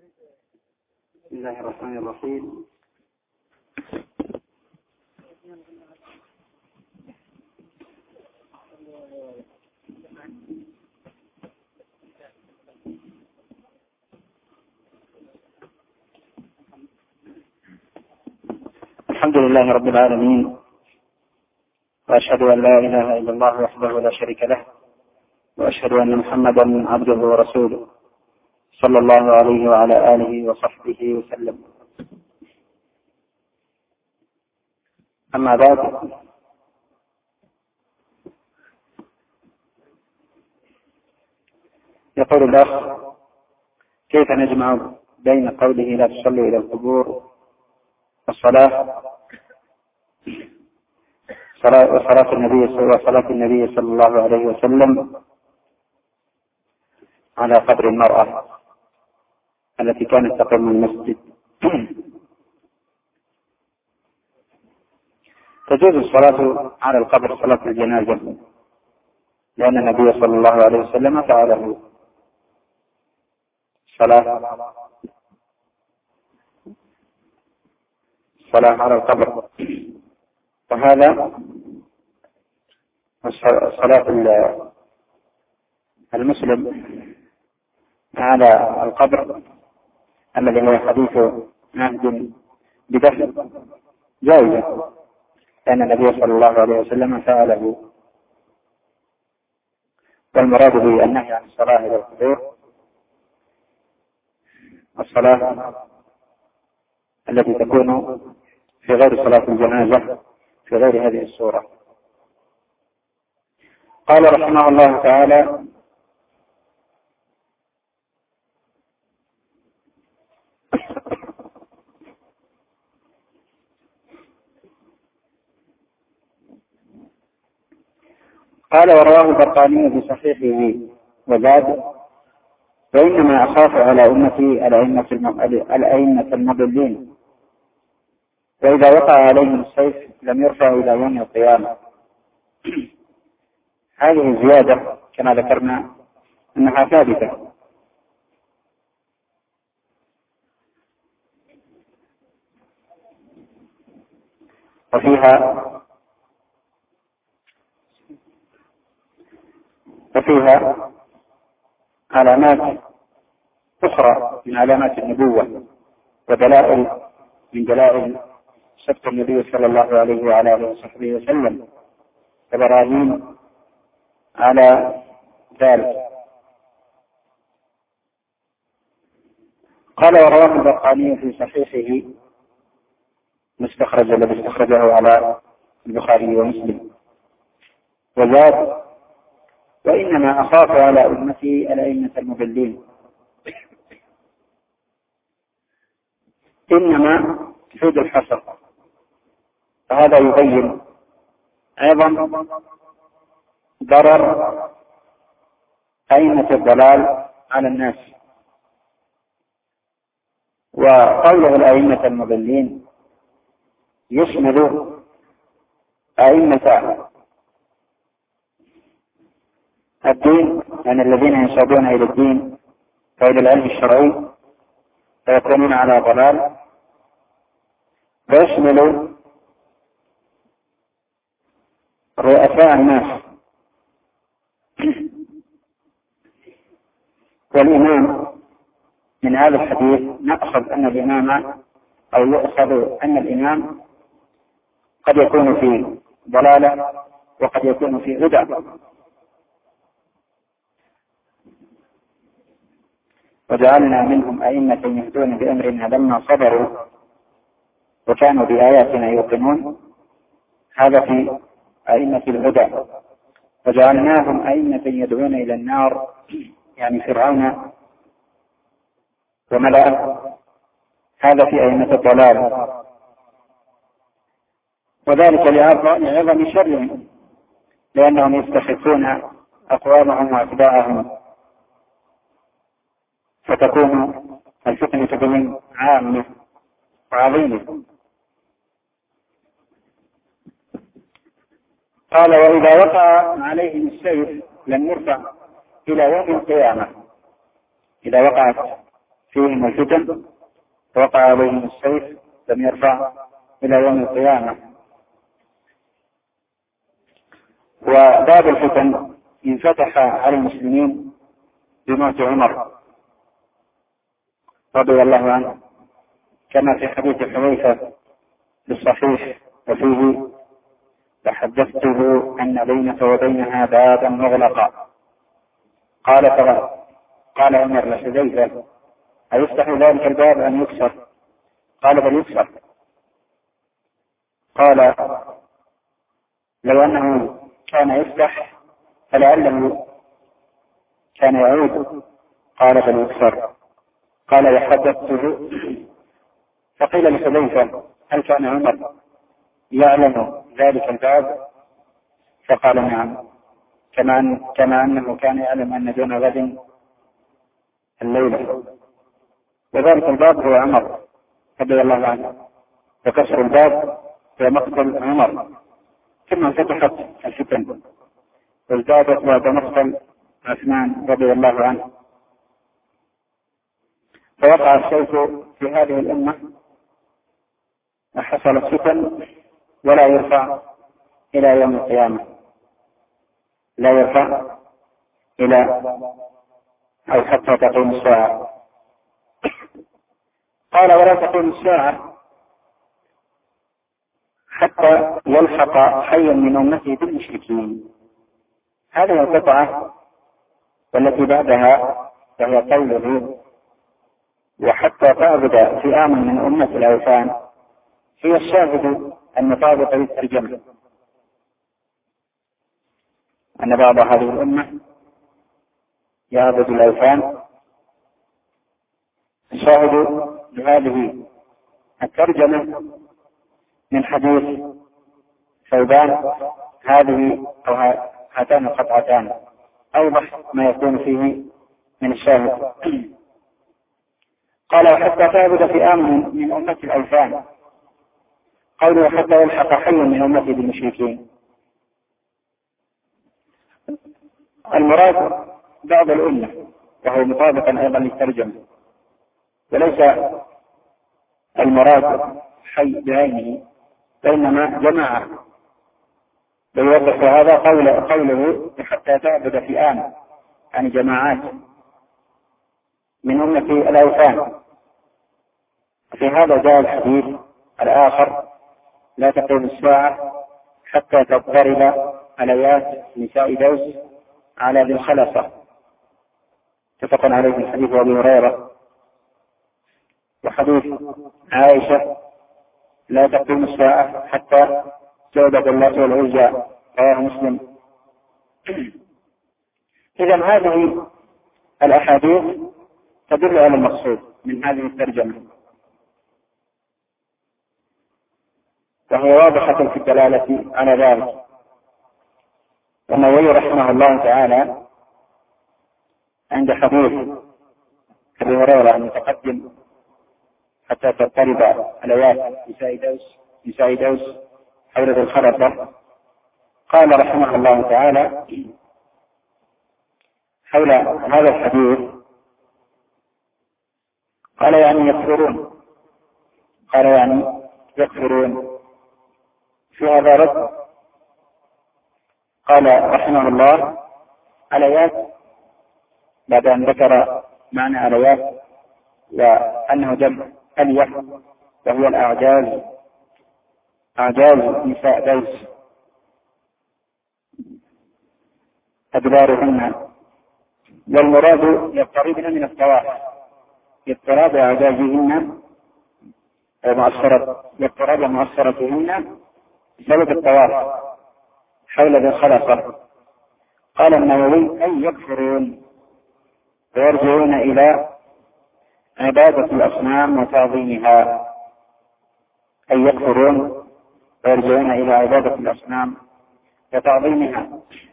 بسم الله الرحمن الرحيم. الحمد لله رب العالمين، وأشهد أن لا إله إلا الله وحده لا شريك له، وأشهد أن محمدا عبده ورسوله صلى الله عليه وعلى آله وصحبه وسلم. أما بعد، يقول الأخ: كيف نجمع بين قوله لا تصلوا إلى القبور وصلاة النبي صلى الله عليه وسلم على قبر المرأة التي كانت تقوم المسجد؟ تجوز الصلاة على القبر صلاة الجنازة، لأن النبي صلى الله عليه وسلم فعله صلاة على القبر، وهذا صلاة المسلم على القبر الذي هو حديث عهد بدفن جائزة، لأن النبي صلى الله عليه وسلم فعله. والمراد به النهي عن الصلاة إلى القبور، الصلاة التي تكون في غير صلاة الجنازة في غير هذه الصورة. قال رحمه الله تعالى: قال: ورواه البرقاني في صحيحه وزاد: وإنما أخاف على أمتي الأئمة المضلين، وإذا وقع عليهم السيف لم يرفع إلى يوم القيامة. هذه الزيادة كما ذكرنا أنها ثابتة، وفيها علامات أخرى من علامات النبوة ودلائل من دلائل صدق النبي صلى الله عليه وعلى آله وصحبه وسلم، وبراهين على ذلك. قال: ورواه البرقاني في صحيحه الذي استخرجه على البخاري ومسلم وزاد: وإنما أخاف على أمتي الأئمة المضلين. إنما تفيد الحصر، فهذا يبين أيضا ضرر أئمة الضلال على الناس. وقوله الأئمة المضلين يشمل أئمة الدين، يعني الذين ينسبون إلى الدين وإلى العلم الشرعي فيكونون على ضلال، ويشمل رؤساء الناس. والإمام من هذا الحديث نأخذ أن الإمام أو يؤخذ أن الإمام قد يكون في ضلالة وقد يكون في هدى. وجعلنا منهم أئمة يهدون بأمرنا لما صبروا وكانوا بآياتنا يوقنون، هذا في أئمة الهدى. وجعلناهم أئمة يدعون إلى النار، يعني فرعون وملأه، هذا في أئمة الضلال، وذلك لعظم شرهم، لأنهم يستخفون أقوامهم وأتباعهم، فتكون الفتنة بهم عامة وعظيمة. قال: وإذا وقع عليهم السيف لم يرفع إلى يوم القيامة. إذا وقعت فيهم الفتن وقع عليهم السيف لم يرفع إلى يوم القيامة. وباب الفتن انفتح على المسلمين بموت عمر رضي الله عنه، كما في حديث حذيفة بالصحيح وفيه: فحدثته أن بينك وبينها بابا مغلقا. قال عمر لحذيفة: أيفتح ذلك الباب أم يكسر؟ قال: بل يكسر. قال: لو أنه كان يفتح فلعله كان يعود. قال: بل يكسر. قال: وحدثته. فقيل لحذيفة: هل كان عمر يعلم ذلك الباب؟ فقال: نعم، كما أنه كان يعلم أن دون غد الليلة. وذلك الباب هو عمر رضي الله عنه، وكسر الباب هو مقتل عمر. ثم انفتحت الفتن وازدادت بعد مقتل عثمان رضي الله عنه، فوقع السيف في هذه الأمة وحصلت فتن ولا يرفع إلى يوم القيامة، لا يرفع إلى أو حتى تقوم الساعة. قال: ولا تقوم الساعة حتى يلحق حي من أمتي بالمشركين. هذه القطعة والتي بعدها وهي قوله: وحتى تعبد فئام من أمة الأوثان، هي الشاهد المطابق للترجمة، أن بعض هذه الأمة يعبد الأوثان. الشاهد لهذه الترجمة من حديث ثوبان هذه أو هاتان القطعتان أوضح ما يكون فيه من الشاهد. قال: وحتى تعبد فئام من أمة الأوثان. قوله: حتى يلحق حي من أمتي بالمشركين، المراد بعض الأمة، وهو مطابقا أيضا للترجمة، وليس المراد حي بعينه، وإنما جماعة. ويوضح هذا قوله: حتى تعبد فئام، يعني جماعات من أمة الأوثان. في هذا جاء الحديث الآخر: لا تقوم الساعة حتى تضطرب عليات نساء دوس على ذي الخلصة، اتفق عليه من حديث أبي هريرة. وحديث عائشة: لا تقوم الساعة حتى تعبد اللات والعزى، رواه مسلم. إذن هذه الأحاديث تدل على المقصود من هذه الترجمة، وهي واضحة في الدلالة على ذلك. والنووي رحمه الله تعالى عند حديث أبي هريرة المتقدم: حتى تضطرب عليات نساء دوس حول ذي الخلصة، قال رحمه الله تعالى حول هذا الحديث: قال: يعني يكفرون. قال: يعني يكفرون. في هذا رد. قال رحمه الله: عليات، بعد أن ذكر معنى عليات وأنه جمع ألية، وهي الأعجاز، أعجاز نساء دوس أدبارهن، والمراد يضطربن من الطواف، اضطراب أعجازهن واضطراب مؤثرتهن بسبب الطواف حول ذي الخلصة. قال النووي: أي يكفرون ويرجعون إلى عبادة الأصنام وتعظيمها. أي يكفرون ويرجعون إلى عبادة الأصنام وتعظيمها.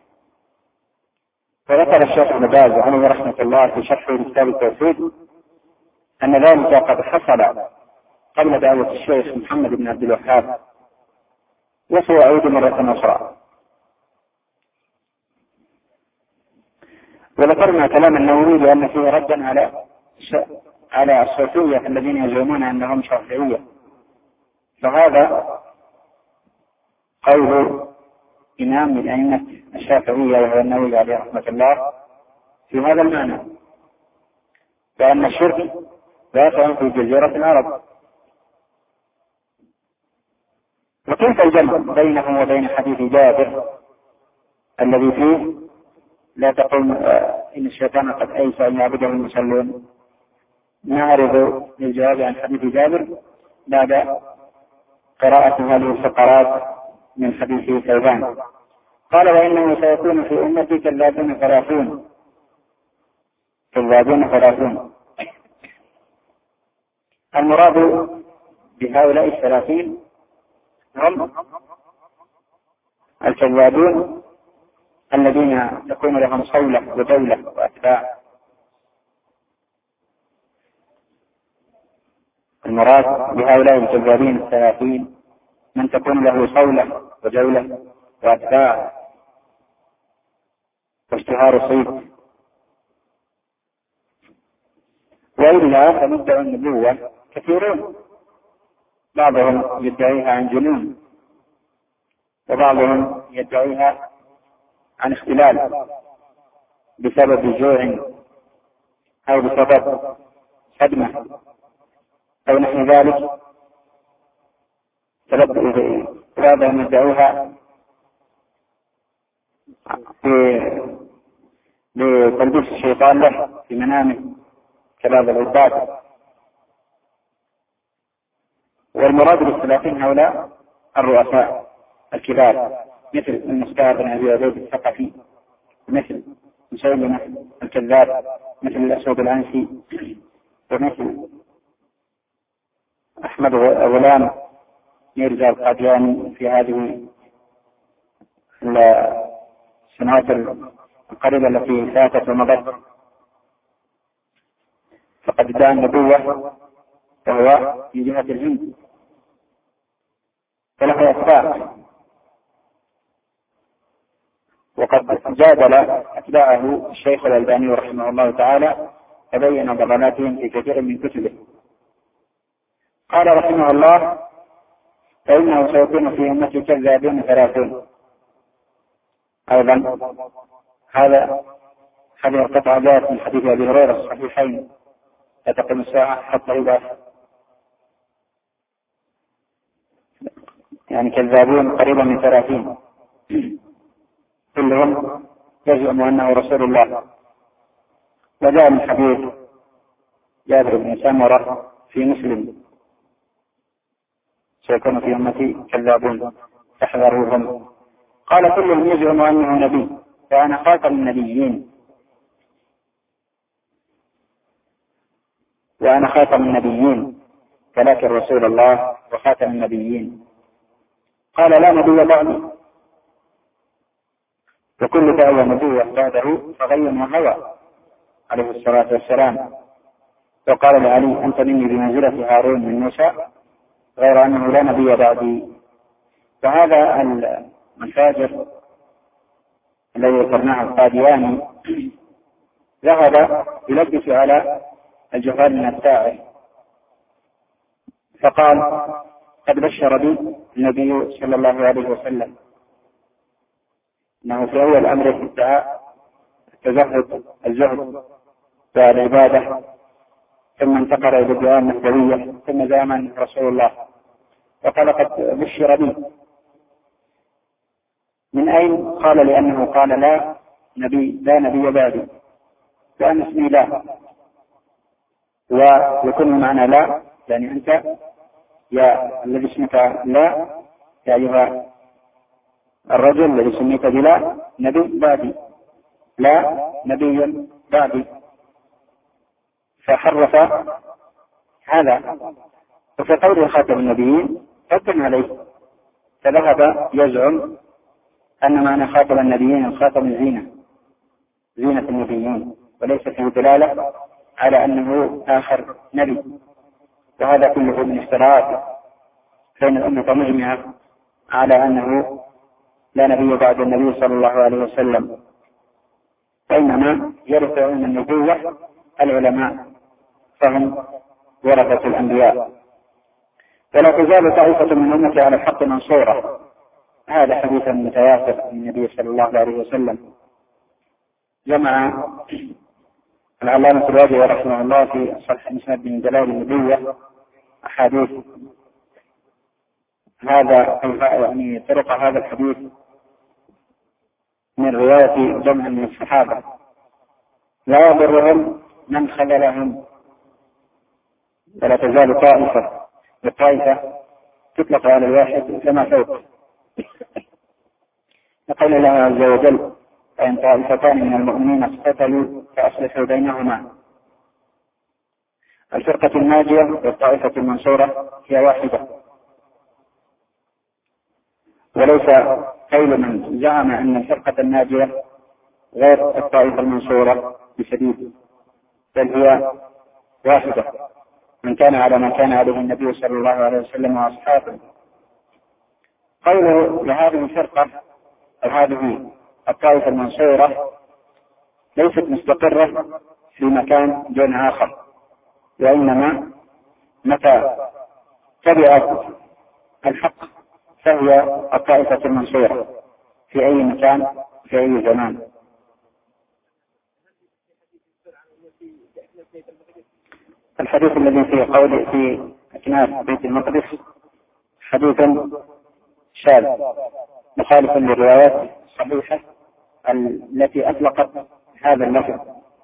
وذكر الشيخ ابن باز عليه رحمة الله في شرحه لكتاب التوحيد أن ذلك قد حصل قبل دعوة الشيخ محمد بن عبد الوهاب، وسيعود مرة أخرى. وذكرنا كلام النووي لأن فيه ردا على على الصوفية الذين يزعمون أنهم شافعية. فهذا قول إمام من أئمة الشافعية وهو النووي عليه رحمة الله في هذا المعنى، لأن الشرك واقع في جزيرة العرب. وكيف الجمع بينه وبين حديث جابر الذي فيه لا تقل إن الشيطان قد أيس أن يعبده المصلون؟ نعرض للجواب عن حديث جابر بعد قراءة هذه الفقرات من حديث ثوبان. قال: وإنه سيكون في أمتي كذابون ثلاثون. المراد بهؤلاء الثلاثين هم الكذابون الذين تكون لهم صولة ودولة وأتباع. المراد بهؤلاء الكذابين الثلاثين من تكون له صولة ودولة وأتباع واشتهار صيت. وإلا فمدعي النبوة كثيرون، بعضهم يدعيها عن جنون، وبعضهم يدعيها عن اختلال بسبب جوع أو بسبب صدمة أو نحو ذلك. بعضهم يدعوها بتلبيس الشيطان له في منامه كبعض العباد. والمراد بالثلاثين هؤلاء الرؤساء الكبار، مثل المختار بن أبي عبيد الثقفي، مثل مسيلمة الكذاب، مثل الأسود العنسي، ومثل أحمد غلام ميرزا القادياني في هذه السنوات القريبة التي فاتت ومضت. فقد ادعى النبوة وهو في جهة الهند فله أتباع، وقد جادل أتباعه الشيخ الألباني رحمه الله تعالى فبين ضلالاتهم في كثير من كتبه. قال رحمه الله: فإنه سيكون في أمتي كذابون ثلاثون. أيضا هذه القطعة جاءت من حديث أبي هريرة الصحيحين: لا تقوم الساعة حتى يبعث يعني كذابون قريبا من 30 كلهم يزعم أنه رسول الله. وجاء من حديث جابر بن سمرة في مسلم: سيكون في أمتي كذابون فاحذروهم. قال: كلهم يزعم أنه نبي فأنا خاتم النبيين، وأنا خاتم النبيين ولكن رسول الله وخاتم النبيين. قال: لا نبي بعدي، وكل دعوة نبوة بعده فغي وهوى عليه الصلاة والسلام. وقال لعلي: أنت مني بمنزلة هارون من موسى، غير أنه لا نبي بعدي. فهذا الفاجر الذي ذكرناه القادياني ذهب يلبس على الجهال من أتباعه، فقال: قد بشر بي النبي صلى الله عليه وسلم أنه في أول أمره ادعى الزهد والعبادة، ثم انتقل إلى الدعاء النبوية، ثم زعم رسول الله. وقال: قد بشر بي. من أين؟ قال: لأنه قال: لا نبي بعدي، وأن اسمي لا، ويكون معنى لا يعني أنت يا الذي اسمك لا، يا أيها الرجل الذي سميت بلا نبي بعدي، لا نبي بعدي. فحرف هذا. وفي قول خاتم النبيين رد عليه، فذهب يزعم أن معنى خاتم النبيين الخاتم زينة النبيين، وليس فيه دلالة على أنه آخر نبي. وهذا كله من افتراءات، فإن الأمة مجمعة على أنه لا نبي بعد النبي صلى الله عليه وسلم، وإنما يرفعون النبوة العلماء فهم ورثة الأنبياء. ولا تزال طائفة من أمتي على الحق منصورة. هذا حديث متواتر عن النبي صلى الله عليه وسلم. جمع العلامة الواجبي رحمه الله في صحيح مسند من دلائل النبوة أحاديث هذا يعني طرق هذا الحديث من رواية جمع من الصحابة: لا يضرهم من خذلهم. ولا تزال طائفة، والطائفة تطلق على الواحد كما فوق. يقول الله عز وجل: فإن طائفتان من المؤمنين اقتتلوا فأصلحوا بينهما. الفرقة الناجية والطائفة المنصورة هي واحدة، وليس قول من زعم أن الفرقة الناجية غير الطائفة المنصورة بشديد، بل هي واحدة، من كان على ما كان عليه النبي صلى الله عليه وسلم وأصحابه. قوله لهذه الفرقة أو هذه الطائفة المنصورة ليست مستقرة في مكان دون آخر، وإنما متى تبعت الحق فهي الطائفة المنصورة في أي مكان في أي زمان. الحديث الذي في قوله في أكناف بيت المقدس حديث شاذ مخالف للروايات الصحيحة التي أطلقت هذا اللفظ.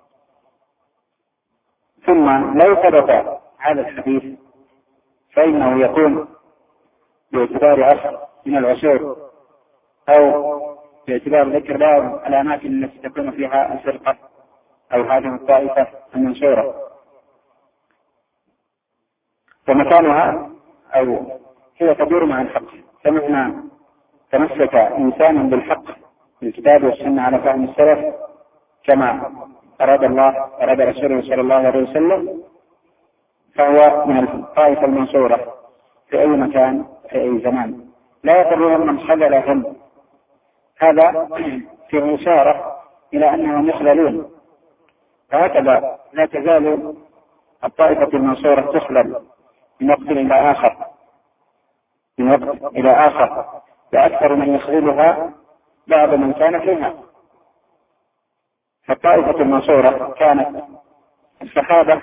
ثم لو ثبت هذا الحديث فإنه يكون باعتبار عصر من العصور أو باعتبار ذكر بعض الأماكن التي تكون فيها الفرقة أو هذه الطائفة المنصورة، ومكانها أو هي تدور مع الحق. فمهما تمسك إنسان بالحق بالكتاب والسنة على فهم السلف كما أراد الله أراد رسوله صلى الله عليه وسلم، فهو من الطائفة المنصورة في أي مكان في أي زمان، لا يضرهم من خذلهم. هذا في إشارة إلى أنهم يخذلون، فهكذا لا تزال الطائفة المنصورة تخذل من وقت إلى آخر، من وقت إلى آخر، وأكثر من يخذلها بعض من كان فيها. فالطائفة المنصورة كانت الصحابة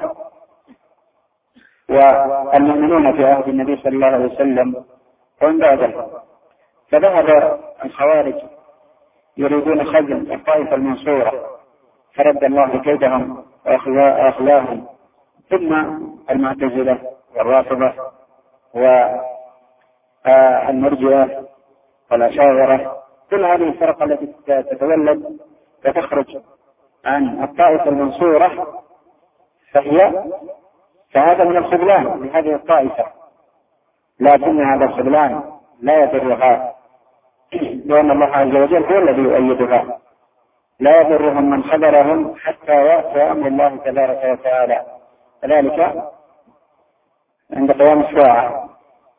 والمؤمنون في عهد النبي صلى الله عليه وسلم ومن بعده. فذهب الخوارج يريدون خذل الطائفة المنصورة فرد الله كيدهم وأخلاهم. ثم المعتزلة والرافضة والمرجئة والأشاعرة، كل هذه الفرق التي تتولد وتخرج عن الطائفة المنصورة فهذا من الخذلان لهذه الطائفة، لكن هذا الخذلان لا يضرها، لأن الله عز وجل هو الذي يؤيدها. لا يضرهم من خذلهم حتى يأتي أمر الله تبارك وتعالى، ذلك عند قيام الساعة.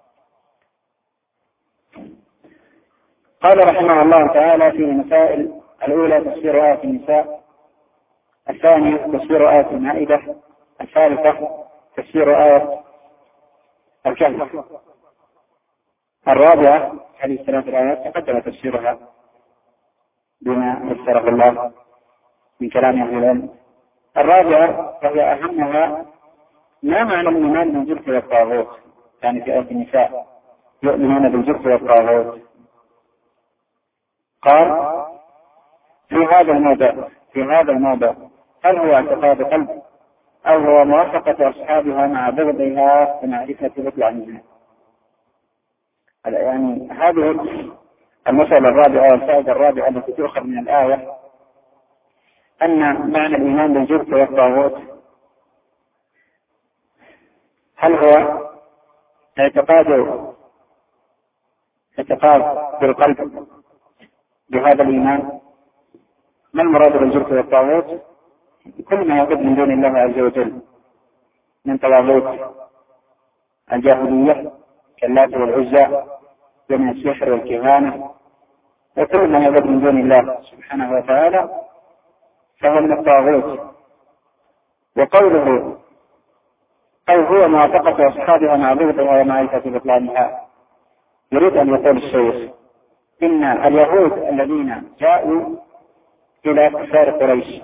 قال رحمه الله تعالى في المسائل الأولى تفسير آية النساء، الثانية تفسير آية المائدة، الثالثة تفسير آية الكهف، الرابعة هذه الثلاث الآيات تقدم تفسيرها بما يسره الله من كلام أهل العلم. الرابعة وهي أهمها ما معنى الإيمان بالجبت والطاغوت، يعني في آية النساء يؤمنون بالجبت والطاغوت. قال في هذا الموضع هل هو اعتقاد قلب أو هو موافقة أصحابها مع بغضها ومعرفة بطلانها؟ يعني هذه المسألة الرابعة والفائدة الرابعة التي تؤخذ من الآية أن معنى الإيمان بالجبت والطاغوت هل هو اعتقاد بالقلب بهذا الإيمان؟ ما المراد بالجبت والطاغوت؟ كل ما يعبد من دون الله عز وجل من طواغيت الجاهلية كاللات والعزى ومن السحر والكهانة، وكل ما يعبد من دون الله سبحانه وتعالى فهو من الطاغوت. وقوله أو هو موافقة أصحابها مع بغضها ومعرفة بطلانها. يريد أن يقول الشيخ إن اليهود الذين جاءوا إلى كفار قريش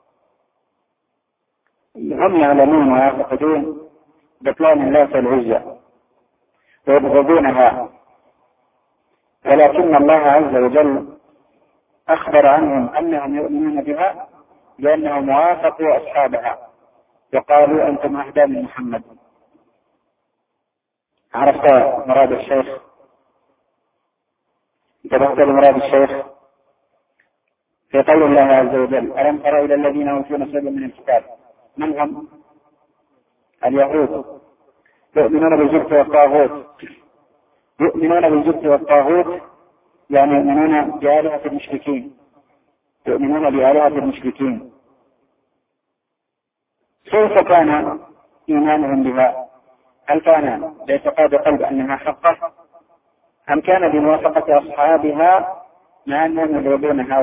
هم يعلمون ويعتقدون بطلان اللات والعزى ويبغضونها، ولكن الله عز وجل أخبر عنهم أنهم يؤمنون بها لأنهم وافقوا أصحابها وقالوا أنتم أهدى من محمد. عرفت مراد الشيخ؟ انتبهت لمراد الشيخ في قول الله عز وجل ألم تر إلى الذين أوتوا نصيبا من الكتاب؟ من هم؟ اليهود. يؤمنون بالجبت والطاغوت. يؤمنون بالجبت والطاغوت يعني يؤمنون بآلهة المشركين، يؤمنون بآلهة المشركين. كيف كان إيمانهم بها؟ هل كان باعتقاد قلب أنها حقة، أم كان بموافقة أصحابها مع أنهم يبغضونها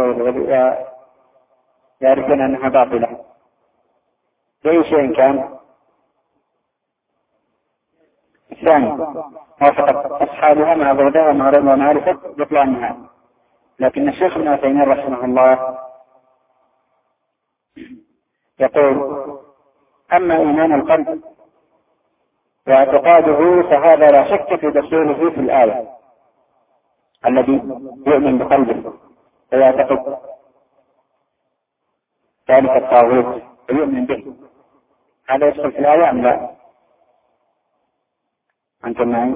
ويعرفون أنها باطلة؟ بأي شيء كان؟ الثاني موافقة أصحابها مع بغضها ومعرفة بطلانها. لكن الشيخ ابن عثيمين رحمه الله يقول أما إيمان القلب واعتقاده فهذا لا شك في دخوله في الآية. الذي يؤمن بقلبه ويعتقد ذلك الطاغوت ويؤمن به، هذا يدخل في الآية أم لا؟ أنتم معي؟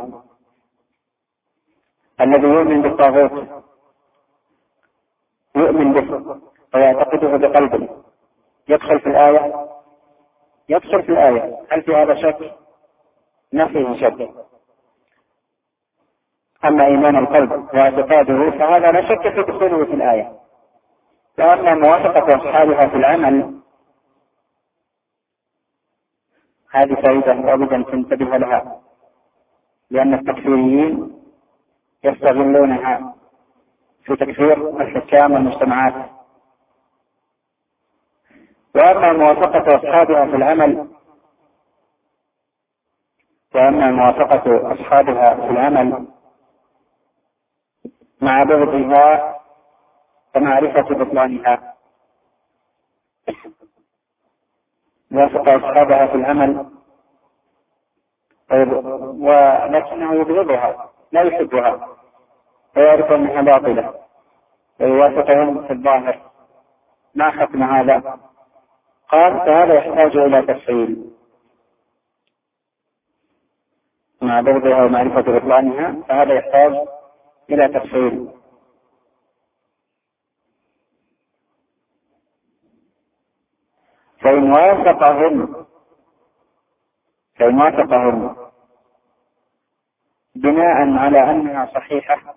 الذي يؤمن بالطاغوت يؤمن به ويعتقده بقلبه يدخل في الآية؟ يدخل في الآية. هل في هذا شك؟ ما فيه شك. أما إيمان القلب واعتقاده فهذا لا شك في دخوله في الآية. وأما موافقة أصحابها في العمل هذه فائدة لابد أن تنتبه لها، لأن التكفيريين يستغلونها في تكفير الحكام والمجتمعات. وأما موافقة أصحابها في العمل مع بغضها ومعرفة بطلانها. وافق أصحابها في العمل ولكنه يبغضها لا يحبها ويعرف أنها باطلة ويوافقهم في الظاهر. ما حكم هذا؟ قال فهذا يحتاج إلى تفصيل. مع بغضها ومعرفة بطلانها فهذا يحتاج إلى تفصيل. فإن وافقهم بناء على أنها صحيحة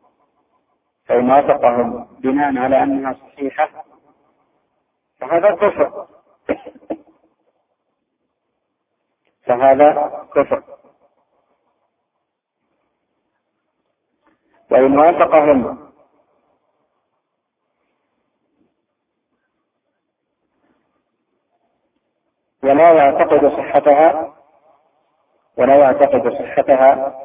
فهذا كفر. وإن وافقهم ولا يعتقد صحتها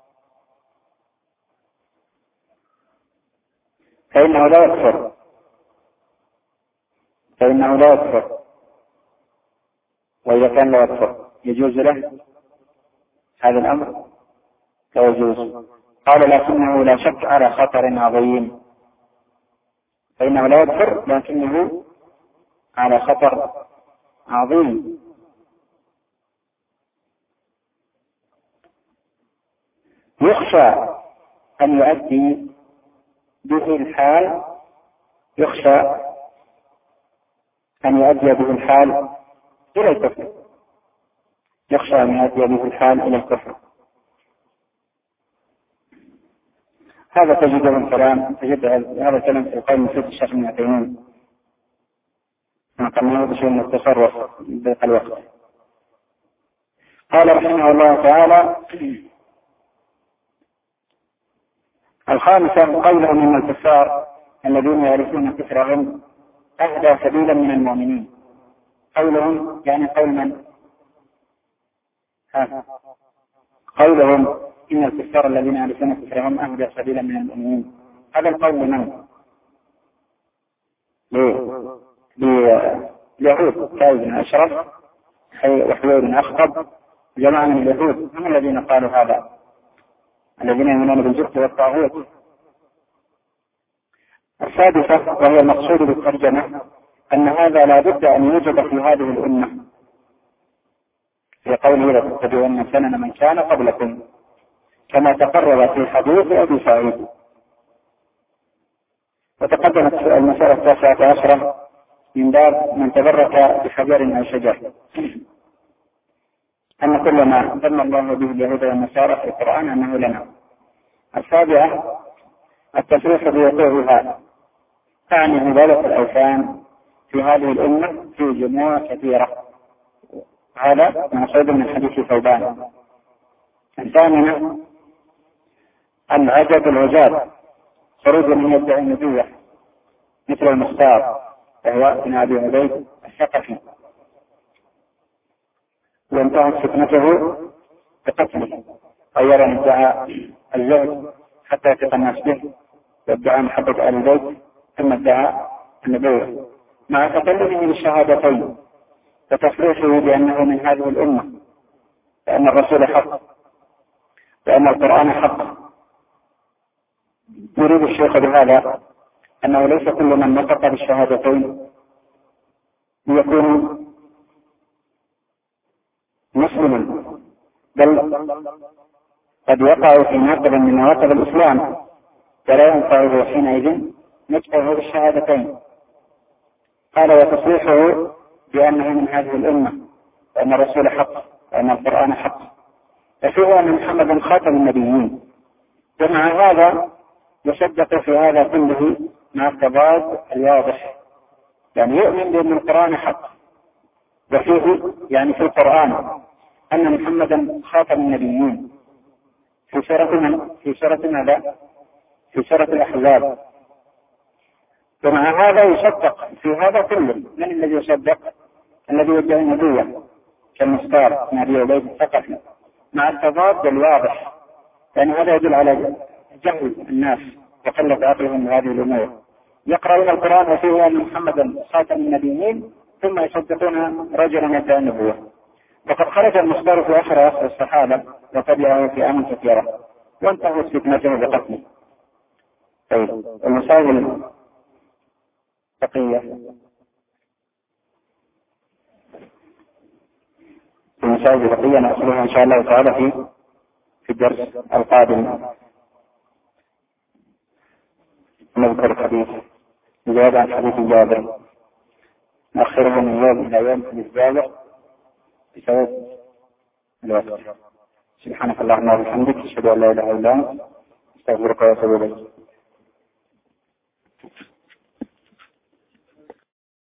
فإنه لا يكفر. وإذا كان لا يكفر يجوز له هذا الأمر؟ لا يجوز. قال لكنه لا شك على خطر عظيم. فإنه لا يكفر لكنه على خطر عظيم. يخشى أن يؤدي به الحال إلى الكفر. هذا تجد هذا الكلام في القول المفيد الشيخ ابن عثيمين. نقلناه بشأن التصرف ضيق الوقت. قال رحمه الله تعالى: الخامسة قولهم من الكفار الذين يعرفون كفرهم أهدى سبيلا من المؤمنين. قولهم يعني قول من؟ قولهم إن الكفار الذين يعرفون كفرهم أهدى سبيلا من المؤمنين، هذا القول لمن؟ لليهود كاذب بن أشرف وحوير بن أخطب، جماعة من اليهود هم الذين قالوا هذا، الذين يؤمنون بالجبت والطاغوت. السادسة وهي المقصود بالترجمة أن هذا لا بد أن يوجد في هذه الأمة، في قوله لتتبعن سنن من كان قبلكم كما تقرر في حديث أبي سعيد. وتقدمت المسألة 19 من باب من تبرك بحجر أو شجر، أن كل ما ذم الله به اليهود والنصارى في القرآن أنه لنا. السابعة التصريح بوقوعها، تعني عبادة الأوثان في هذه الأمة في جموع كثيرة، هذا مقصود من حديث ثوبان. الثامنة العجب العجاب، خروج من يدعي النبوة مثل المختار وهو بن أبي عبيد الثقفي، وانتهت فتنته بقتله، غير ان ادعى الزهد حتى يثق الناس به، وادعى محبة آل البيت، ثم ادعى النبوة، مع تكلمه بالشهادتين وتصريحه بأنه من هذه الأمة، لأن الرسول حق، لأن القرآن حق. يريد الشيخ بهذا أنه ليس كل من نطق بالشهادتين ليكون مسلما، بل قد يقع في ناقض من نواقض الإسلام، فلا ينفعه حينئذ نطقه بالشهادتين. قال وتصريحه بأنه من هذه الأمة، وأن الرسول حق، وأن القرآن حق، ففيه أن محمدا خاتم النبيين. ومع هذا يصدق في هذا كله مع التضاد الواضح، يعني يؤمن بأن القرآن حق، وفيه يعني في القرآن أن محمدا خاتم النبيين في سورة ماذا؟ في سورة الأحزاب. ومع هذا يصدق في هذا كله. من الذي يصدق؟ الذي يدعي النبوة كالمختار بن أبي عبيد الثقفي، مع التضاد الواضح، لأن هذا يدل على جهل الناس وقلة عقلهم بهذه الأمور. يقرؤون القرآن وفيه أن محمدا خاتم النبيين، ثم يصدقون رجلا يدعي النبوة. وقد خرج المختار في آخر عصر الصحابة وتبعه في أمم كثيرة، وانتهت فتنته بقتله. طيب المسائل الفقهية، المسائل الفقهية نأخذها إن شاء الله تعالى في الدرس القادم. نذكر الحديث الجواب عن حديث جابر، نأخره من يوم إلى يوم في الجابر بسبب الوقت. سبحانك اللهم وبحمدك، أشهد أن لا إله إلا أنت، أستغفرك وأتوب إليك.